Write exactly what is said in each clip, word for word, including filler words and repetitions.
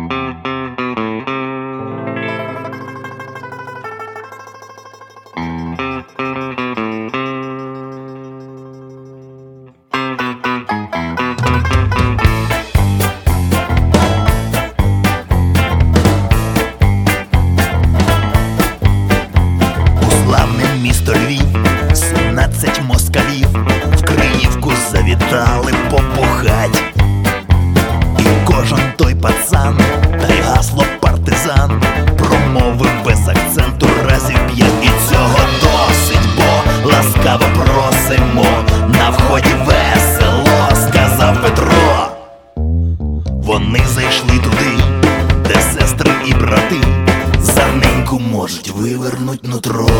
Місто Львів, сімнадцять москалів в Криївку завітали побухать. І кожен той пацан, та й гасло партизан промовив без акценту разів п'ять. І цього досить, бо ласкаво просимо, на вході весело, сказав Петро. Вони зайшли туди, де сестри і брати за неньку можуть вивернуть нутро.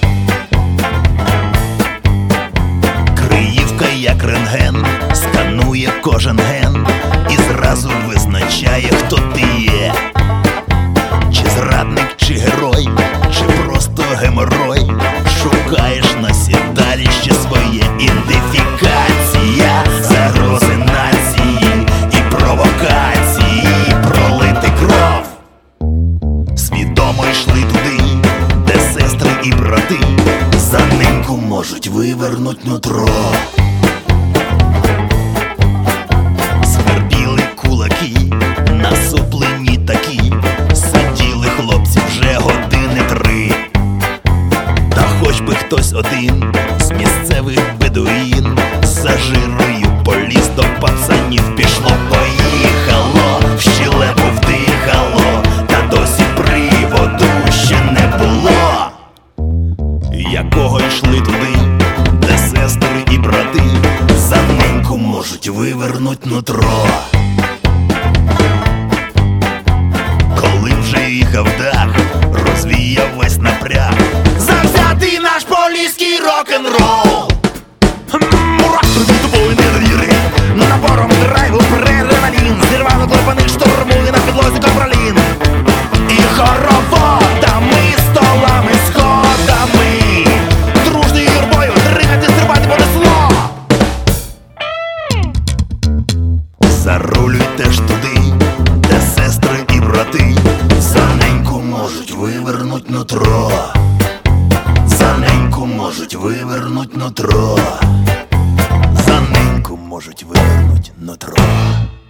Криївка як рентген, сканує кожен ген і зразу визначає, хто ти є. Чи зрадник, чи герой, чи просто геморой. Шукаєш на сідаліще своє. Ідентифікація, загрози нації і провокації, пролити кров. Свідомо йшли туди, де сестри і брати за неньку можуть вивернуть нутро. Свербіли кулаки, насуплені такі, сиділи хлопці вже години три. Та хоч би хтось один з місцевих бедуїн за жирою поліз до пацанів. Пішло, поїхало, в щелепу вдихало, та досі приводу ще не було. Якого йшли туди, де сестри і брати за неньку можуть вивернуть нутро. Коли вже їхав дах, розвіяв весь напряг, завзятий наш поліський рок-н-рол. Мурах, трудової нервіри, набором драйву преревалін, зірвало клапаних штурмує на підлозі ковролін. І хороводами, столами, сходами, дружною юрбою дригати, стрибати понесло. Зарулюйте ж туди, де сестри і брати за неньку можуть вивернуть нутро. За неньку можуть вивернуть нутро. За неньку можуть вивернуть нутро.